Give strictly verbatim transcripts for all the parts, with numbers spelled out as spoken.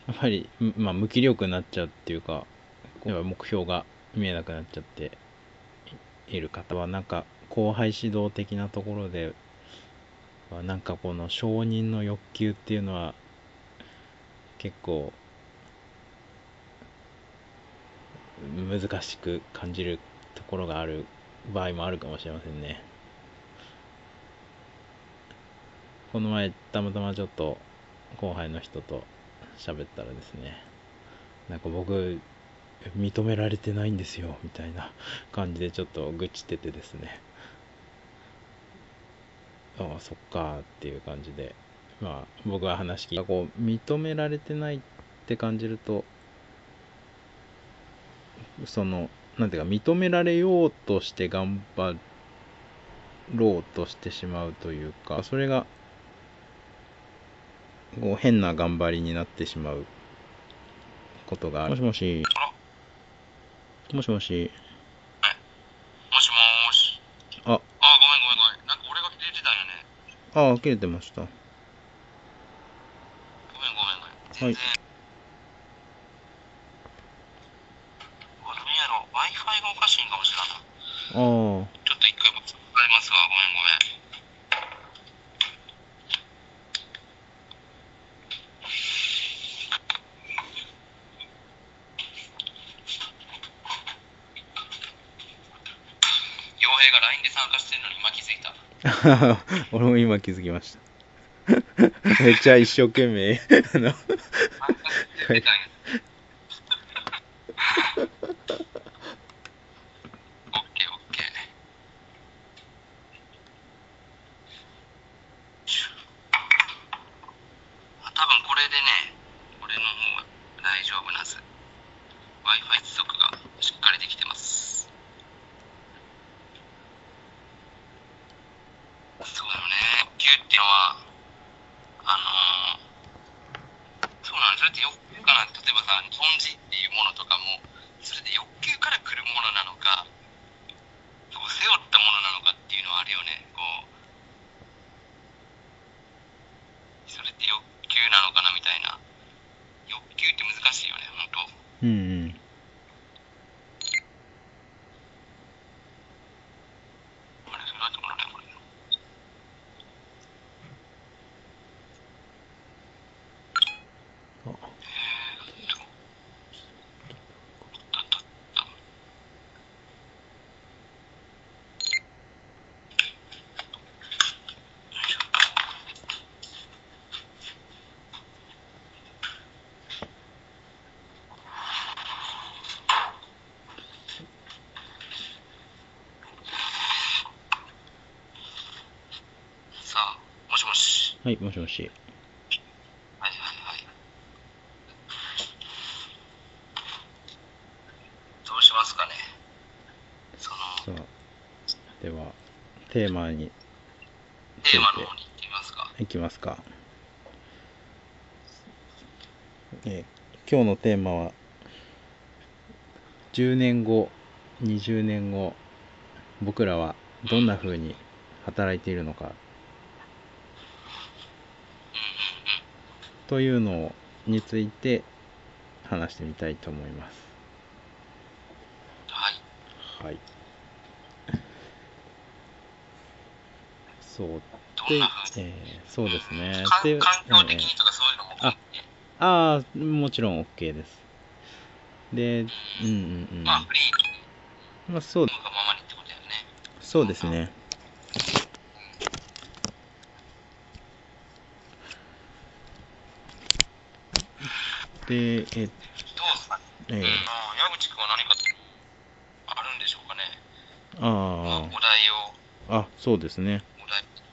やっぱり、まあ、無気力になっちゃうっていうか、やっぱ目標が見えなくなっちゃっている方は、なんか後輩指導的なところで、なんかこの承認の欲求っていうのは結構難しく感じるところがある場合もあるかもしれませんね。この前たまたまちょっと後輩の人と喋ったらですね、なんか僕認められてないんですよみたいな感じでちょっと愚痴っててですね、ああそっかっていう感じで、まあ僕は話聞いた、こう認められてないって感じると、そのなんていうか認められようとして頑張ろうとしてしまうというか、それがこう変な頑張りになってしまうことがある。もしもし。もしもし。 もしもーし。 あ、 あ、ごめんごめんごめん。なんか俺が切れてたんよね。 あ、切れてました。はごめんごめんごめん。全い。 然。うわ、何やろ。Wi-Fi がおかしいんかもしれんな。 ああ、 ちょっと一回も使いますわ。ごめんごめん。傭兵が ライン で参加してるのに今気づいた。 俺も今気づきました。めっちゃ一生懸命あの参加してたんや。オッケーオッケー。多分これでね、俺の方は大丈夫なず。Wi-Fi 接続がしっかりできてます。そうだよね。欲求っていうのは、あのーそうなんです。それって欲求かな。例えばさ、本字っていうものとかも、それで欲求から来るものなのか、こう背負ったものなのかっていうのはあるよね。こう、それって欲求なのかなみたいな。欲求って難しいよね、本うんうん。 当。あれ、それだってこれだよ、これ。 あ、 えーっと、だだださあ、もしもし。 はい、もしもし。 はいはいはい。どうしますかね。その、 さあ、ではテーマにテーついてマの方に行ってみますか。 いきますか。えー今日のテーマはじゅうねんご、にじゅうねんご、僕らはどんな風に働いているのかうんうんうん。 というのについて話してみたいと思います。 はい。 はい。そうで、 どんな風に。 えーそうですね。 環で、 環境的えーにとかそういうのも込あ、 みで。 あーもちろん OK です。で、うんうんうまあ、 ん。 フリーに、 まあそう、 思うがままにってことだよね。 そうですね。で、え、 どうすかね。うん、 え矢口君は何かあるんでしょうかね。 ー、 まあ、 あお題を、 あ、あ、そうですね。 お題、う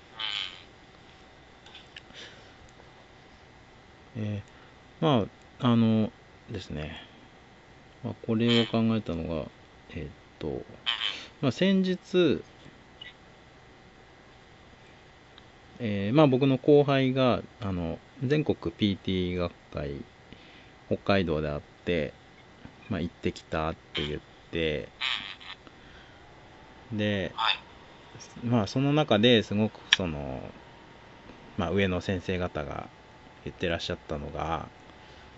えー、まあ、あのですね。まあ、これを考えたのが、えーっと、まあ、先日、えーまあ、僕の後輩があの全国 ピーティー 学会北海道であって、まあ、行ってきたって言って、で、 ん、はい。 まあ、その中ですごくその、まあ、上の先生方が言ってらっしゃったのが、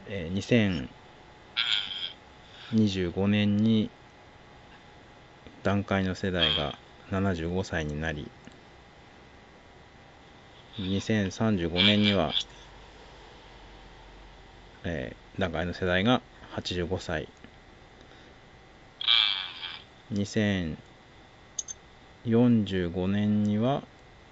えーにせんにじゅうごねんに団塊の世代がななじゅうごさいになり、にせんさんじゅうごねんには、えー団塊の世代がはちじゅうごさい、にせんよんじゅうごねんには、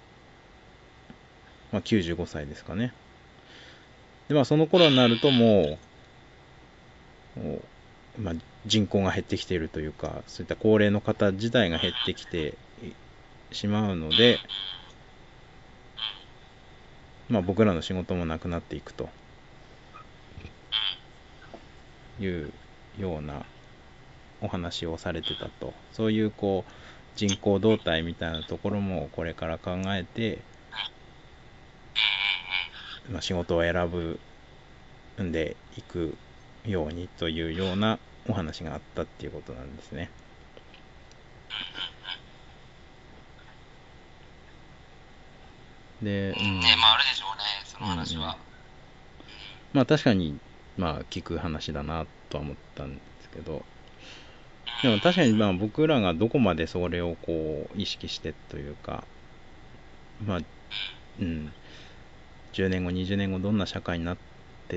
まあ、きゅうじゅうごさいですかね。でまあその頃になるともう、もうまあ、人口が減ってきているというか、そういった高齢の方自体が減ってきてしまうので、まあ、僕らの仕事もなくなっていくというようなお話をされてたと。そういうこう人口動態みたいなところもこれから考えて、まあ、仕事を選ぶんでいくようにというようなお話があったっていうことなんですね。で、うん、 ねまああるでしょうね、その話は。 うんうん、まあ確かにまあ聞く話だなとは思ったんですけど、でも確かにまあ僕らがどこまでそれをこう意識してというか、まあうん、じゅうねんごにじゅうねんごどんな社会になってって、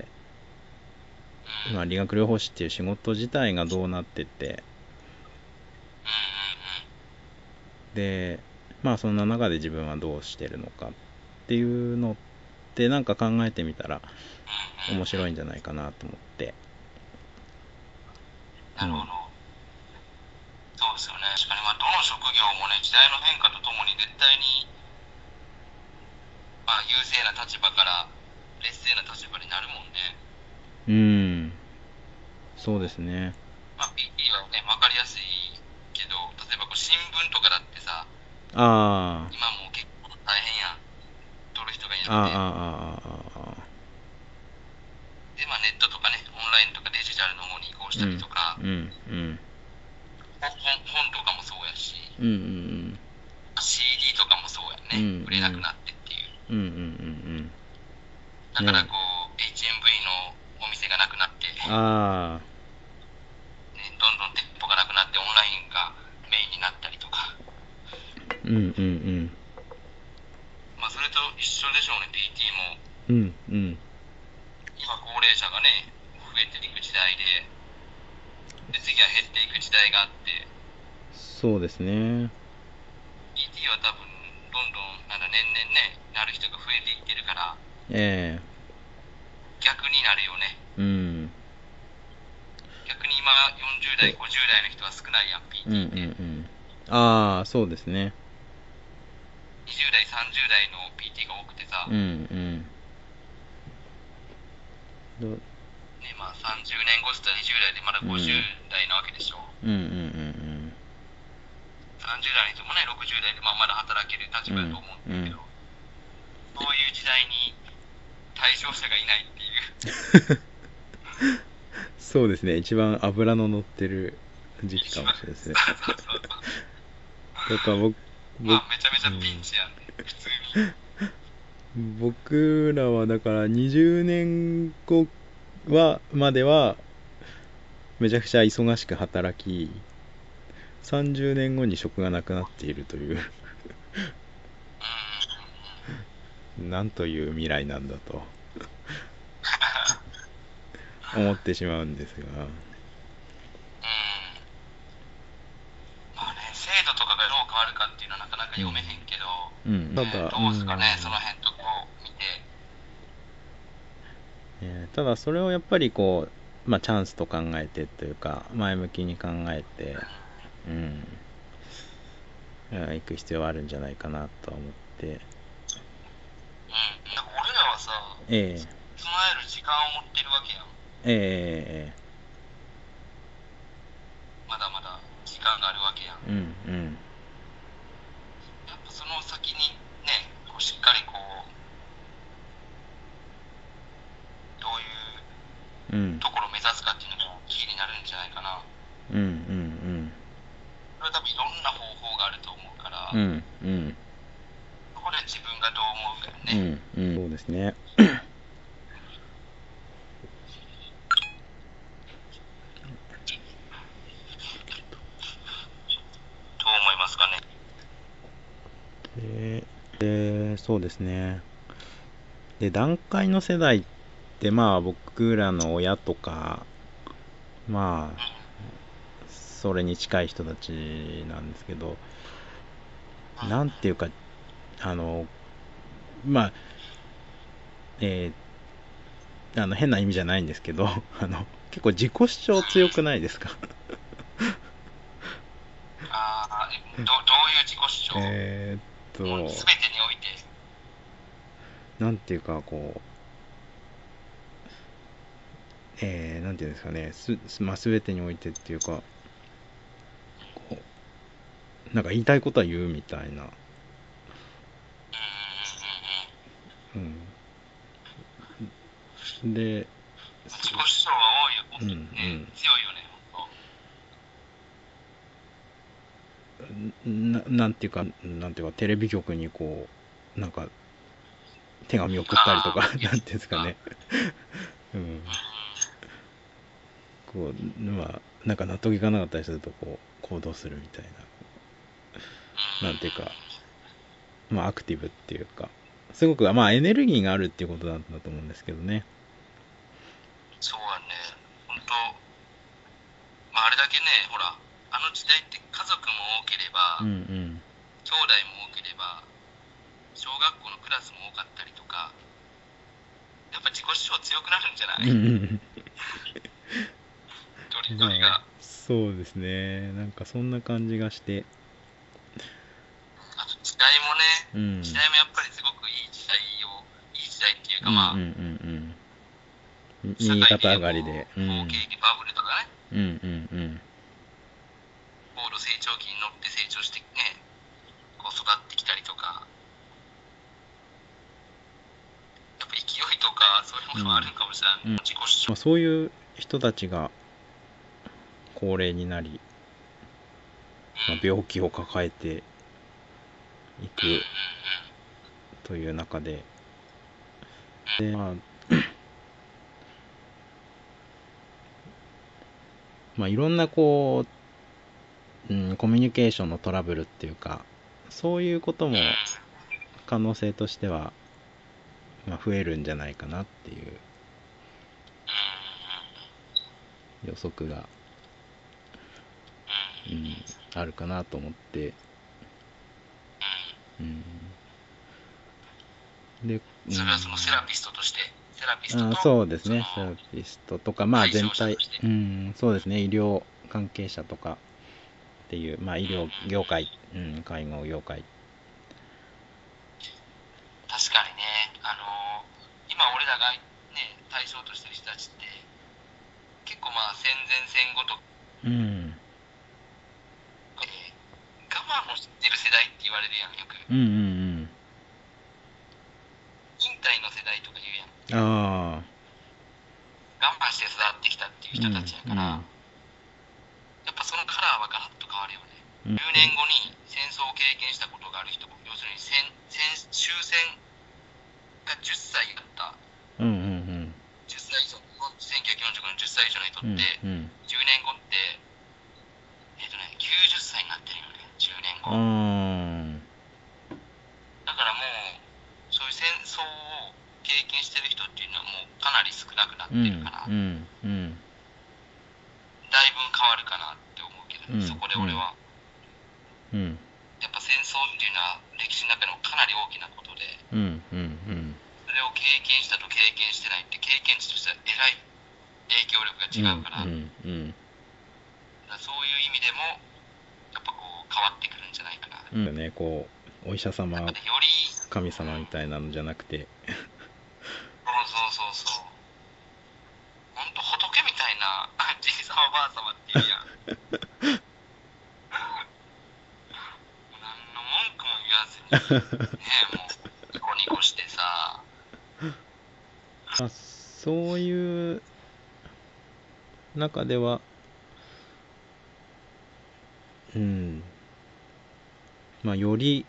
まあ、理学療法士っていう仕事自体がどうなってって、でまあそんな中で自分はどうしてるのかっていうのってなんか考えてみたら面白いんじゃないかなと思って。 なるほど、そうですよね。確かにまあどの職業もね、時代の変化とともに絶対に、まあ、優勢な立場から劣勢な立場になるもんね。 うん、そうですね。 まあ、ピーティー はね、わかりやすいけど、例えばこう新聞とかだってさ、 あ今もう結構大変やん。取る人がいあ、ああ、 なくて。 ああ、ああ、 で、まあネットとかね、オンラインとかデジタルの方に移行したりうん、 とか、 うん、うん、 本本とかもそうやし、 うん、うん、 シーディー とかもそうやうん、うね。 ん、 売れなくなってっていう。 うん、うん、うん、 だからね、 こう、エイチエムブイ のお店がなくなって、ね、 ああ、 どんどん店舗がなくなってオンラインがメインになったりとか。 うん、うん、 まあそれと一緒でしょうね、ピーティー も。 うん、うん、 今高齢者がね、増えていく時代で、で次は減っていく時代があって、 そうですね。 ピーティー は多分どんどんなんだ年々ね、なる人が増えていってるから、 え逆になるよね。 え、うん、 逆に今よんじゅう代、ごじゅう代の人は少ないやん、 うん、うん、うピーティー って。 ん、ああ、そうですね。 にじゅう代、さんじゅう代の ピーティー が多くてさ、 うん、うん、ど、 ね、まあさんじゅうねんごって言ったらにじゅう代でまだごじゅう代なわけでしょ。 うん、うん、うん、 さんじゅう代の人もね、ろくじゅう代でまあまだ働ける立場だと思うんだけど、そういう時代に対象者がいないっていう。 そうですね。一番脂の乗ってる時期かもしれないですね。 そうそうそう。 だから僕、 まあめちゃめちゃピンチやんね、普通に。 僕らはだからにじゅうねんごはまではめちゃくちゃ忙しく働き、さんじゅうねんごに職がなくなっているというなんという未来なんだと思ってしまうんですが、 うん。まあね、制度とかがどう変わるかっていうのはなかなか読めへんけど、 うん、たね、 だ、 どうすかね、 うんその辺とこう見て。 えーただそれをやっぱりこう、まあ、チャンスと考えてというか前向きに考えて、うん、行く必要はあるんじゃないかなとは思って、 うん。なんか俺らはさ、 ええ備える時間を持ってるわけやん。 ええまだまだ時間があるわけやん。 うんうん、 やっぱその先にね、こうしっかりこう、どういううんところを目指すかっていうのがキーになるんじゃないかな。 うんうんこれは多分いろんな方法があると思うから、 うんうんそこで自分がどう思うかようね。 んうんそうですね。 ですね。で、団塊の世代ってまあ僕らの親とか、まあそれに近い人たちなんですけど、なんていうか、あのまあえー、あの変な意味じゃないんですけど、あの結構自己主張強くないですか？ ああ、えど、どういう自己主張？ えーっともう全てにおいて。 なんていうかこう、えー、なんていうんですかね、す、すまあ、全てにおいてっていうか、こうなんか言いたいことは言うみたいな、 うんうんうんうん。 うん、で、 自己主張は多いよ。 うんうね、 ん、 強いよね、ほんと。 な、なんていうか、なんていうか、テレビ局にこう、なんか、手紙送ったりとか、 ああ、言っなんていうんですかた。 ね、うん、 うこう、まあ、なんか納得いかなかったりすると、こう、行動するみたいな、なんていうか、まあ、アクティブっていうか、すごく、まあ、エネルギーがあるっていうことなんだと思うんですけどね。 そうやね。ほんと、まあ、あれだけね、ほら、あの時代って家族も多けれうんうば、 ん。 兄弟も多ければ、小学校のクラスも多かったりとか、やっぱ自己主張強くなるんじゃなうんうい？ ん一人うん。まあ、 一人が。 そうですね。なんかそんな感じがして、 あと時代もね、 うん。 時代もやっぱりすごくいい時代を、いい時代っていうかまあ、 うんうんうんうん。 社右肩会でいうこ上がりで。うう、 ん。 好景気バブルとかね、 うんうんうん。 高度成長期に乗って成長してね、こう育ってきたりとか、やっぱ勢いとかそういうものもあるんかもしれない。 うん。 自己主張。 まあ、そういう人たちが高齢になり、まあ、 うん。 病気を抱えていうんうんうん。 くという中で、で、まあ、まあ、いろんなこう、うん、コミュニケーションのトラブルっていうか、そういうことも可能性としては、まあ、増えるんじゃないかなっていう予測が、うん、あるかなと思って、うん、で、うそれはそのセラん、 ピストとして、セラピストあ、 と、 そうですその、 ね、セラピストとか、まあ対象全体、 者として。 うん、そうですね、医療関係者とかっていう、まあ医うんうんうん。 療業界、うん、介護業界、 確かにね、あのー今俺らがね、対象としてる人たちって、結構まあ戦前戦後とかうん、 で、我慢を知ってる世代って言われるやん、よく。 うんうん忍耐の世代とか言うやん。 うん、ああ、 我慢して育ってきたっていううん、 人たちやうん、 から、やっぱそのカラーはガラッと変わるよね。 うん、 じゅうねんごに戦争を経験したことがある人、要するに戦戦終戦がじゅっさいだった、 うん、うん、 じゅっさい以上、せんきゅうひゃくよんじゅうごねんじゅっさい以上の人うん、 って、 うん、 じゅうねんごって、えっ、とね、きゅうじゅっさいになってるよね、じゅうねんご。 あだからもう、そういう戦争を経験してる人っていうのはもうかなり少なくなっあ、うん、 てるから、 うん、うん、 だいぶ変わるかなって思うけどね、そうん、うん、 こで俺は。 うん、 やっぱ戦争っていうのは歴史の中でもかなり大きなことで、 うん、うん、 それを経験したと経験してないって経験値としてはえらい影響力がうん、 違うから、だかうん、うん、 らそういう意味でも、やっぱこう変わってくるんじゃないかな。 うん、ね、こう、お医者様、 なんかね、より、 神様みたいなのじゃなくて、 そうそうそうそう、ほんと仏みたいなじいさまばあさまっていうやん。何の文句も言わずに、ねえ、もうニコニコしてさ、 まあ、そういう中では、うん、まあ、より、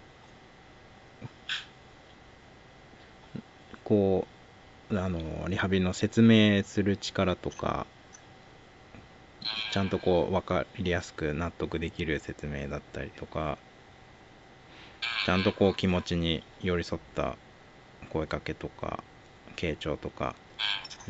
こう、あの、リハビリの説明する力とか、 うちゃんとん、 こう、わかりやすく納得できる説明だったりとか、 うん、 ちゃんとこう、気持ちに寄り添った声かけとか傾聴とか、うん、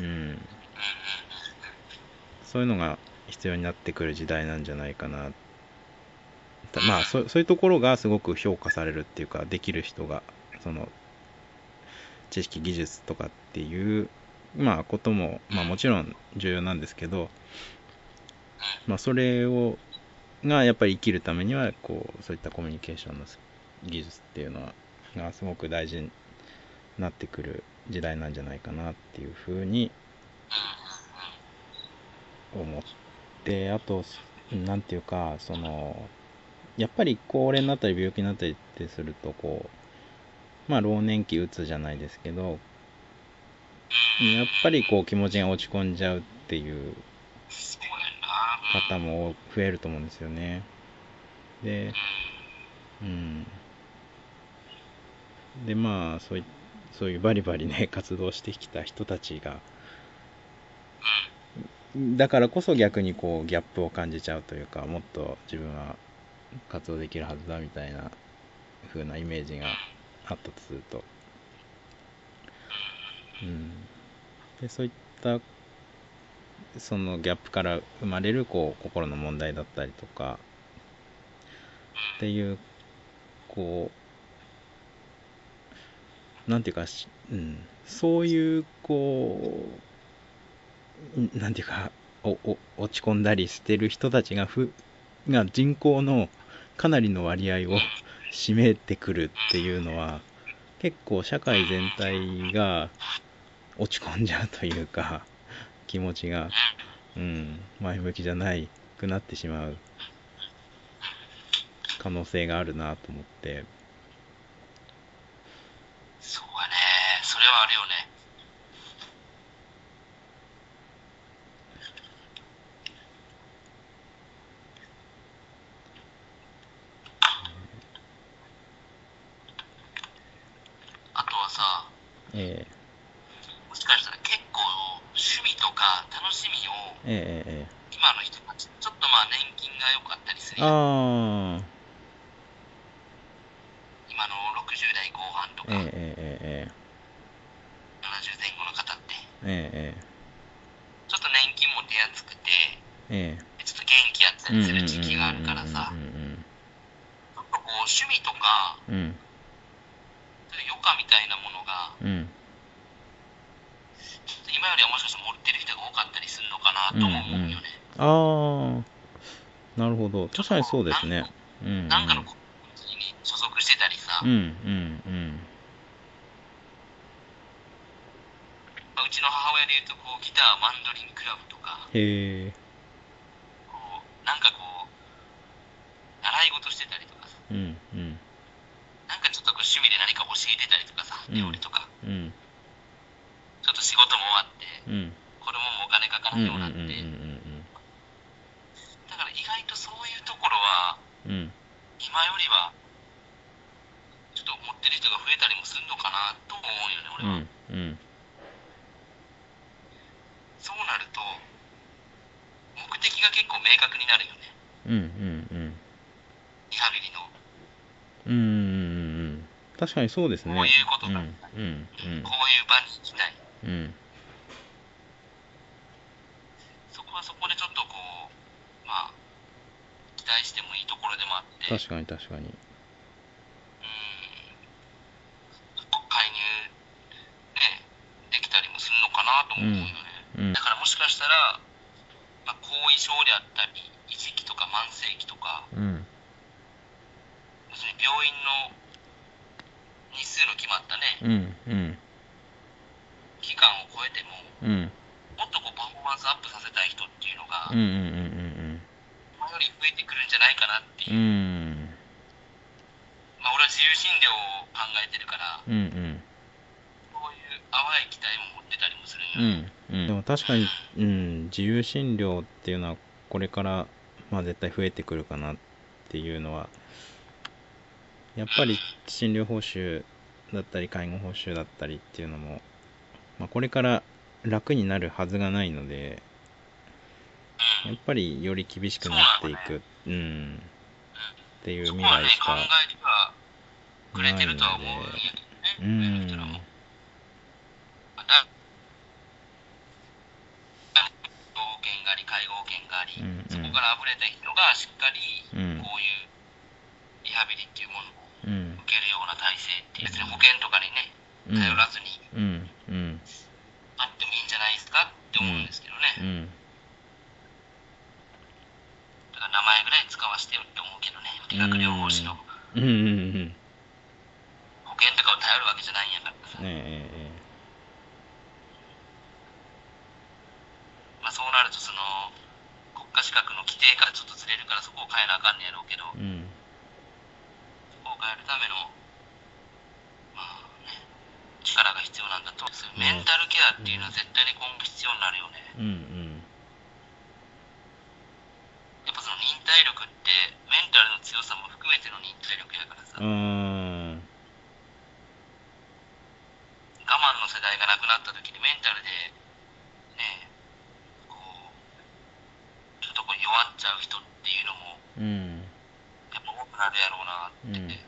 そういうのが必要になってくる時代なんじゃないかな。まあ そ, そういうところがすごく評価されるっていうか、できる人がその知識技術とかっていうまあことも、まあ、もちろん重要なんですけど、まあ、それをがやっぱり生きるためにはこうそういったコミュニケーションの技術っていうのはがすごく大事になってくる時代なんじゃないかなっていうふうに思って、あとなんていうか、そのやっぱり高齢になったり病気になったりってするとこうまあ老年期うつじゃないですけど、やっぱりこう気持ちが落ち込んじゃうっていう方も増えると思うんですよね。で、うん。でまあそういそういうバリバリね活動してきた人たちがだからこそ逆にこうギャップを感じちゃうというか、もっと自分は活動できるはずだみたいな風なイメージがあったとすると、うん、でそういったそのギャップから生まれるこう心の問題だったりとかっていうこうなんていうか、うん、そういうこうなんていうかおお落ち込んだりしてる人たちがふが人口のかなりの割合を占めてくるっていうのは結構社会全体が落ち込んじゃうというか、気持ちが、うん、前向きじゃないくなってしまう可能性があるなと思って。 そうやね、それはあるよね。あとはさ、 えもしかしたら結構趣味とか楽しみをー、えー、え今の人たちちょっとまあ年金が良かったりするー、 やん。 あー、 今のろくじゅう代後半とえー、 かえー、えななじゅう前後の方ってー、えちょっと年金も手厚くてー、えちょっと元気やったー、うんりすうんうんうんる時期があるからさ、 うんちょっとこう趣味とかうんうんそういう余暇みたいなものがうんうんちょっと今よりはもしかしたら持ってる人が多かったりするのかなうんうとも思うん、 よね。 ああ、なるほど、 ちょっ確かにとこう、 そうですね。 なんうんうんなんかのコミュニティに所属してたりさ、 うんうんまあうちの母親で言うとこうギターマンドリンクラブとか、 へえ、 こうなんかこう習い事してたりとかさ、 うんうんなんかちょっとこう趣味で何か教えてたりとかさ、料うん理とか、 うんちょっと仕事も終わって、 うん子供もお金かからうんうんんようになって、 うんだから意外とそういうところは、 うんうん今よりは、ちょっと持ってる人が増えたりもするのかなと思うよね、俺は。 うんうんそうなると、目的が結構明確になるよね、 うんうんリハビリの。 うんうん確かにそうですね。 こういうことうんうが、 んこういう場に行きたい。 うんうんそこはそこでちょっとこう、まあ、期待してもいいところでもあって、 確かに確かに。 うん、介入、ね、できたりもするのかなとも思うよね。 うんうんだからもしかしたら、まあ、後遺症であったり、維持期とか慢性期とか、 うん要するに病院の日数の決まったね、 うんうん期間を超えても、 うんもっとこうパフォーマンスアップさせたい人っていうのが、 うんうん今より増えてくるんじゃないかなっていう、 うんうんまあ、俺は自由診療を考えてるから、 うんうんそういう淡い期待も持ってたりもするうんんよね。 うん、でも確かに、うん、自由診療っていうのはこれから、まあ、絶対増えてくるかなっていうのは、やっぱり診療報酬だったり介護報酬だったりっていうのも、まあ、これから楽になるはずがないので、 うん、 やっぱりより厳しくなっていく、うん、っていう未そこはね、考来しかえてはくれないので、 てるとは思うんやけどね、 う上の人らも。 ん、 れた人がしっかりうんこういうリハビリっていうものをうん受けるような体制って別に保険とかにねうん頼らずにうんうんあってもいいんじゃないですかって思うんですけどね。 うんだから名前ぐらい使わせてよって思うけどね、理学療法士のうんうんうん保険とかを頼るわけじゃないんやからさ、 ねえまあ、そうなるとその国家資格の規定からちょっとずれるからそこを変えなあかんねやろうけど、 うんそこを変えるための、まあね、力が必要なんだと。メンタルケアっていうのは絶対に今後必要になるよね。 うんやっぱその忍耐力ってメンタルの強さも含めての忍耐力やからさ、 うんうん我慢の世代がなくなった時にメンタルでね、こうちょっとこう弱っちゃう人っていうのもうんやっぱ多くなるやろうなって、 うん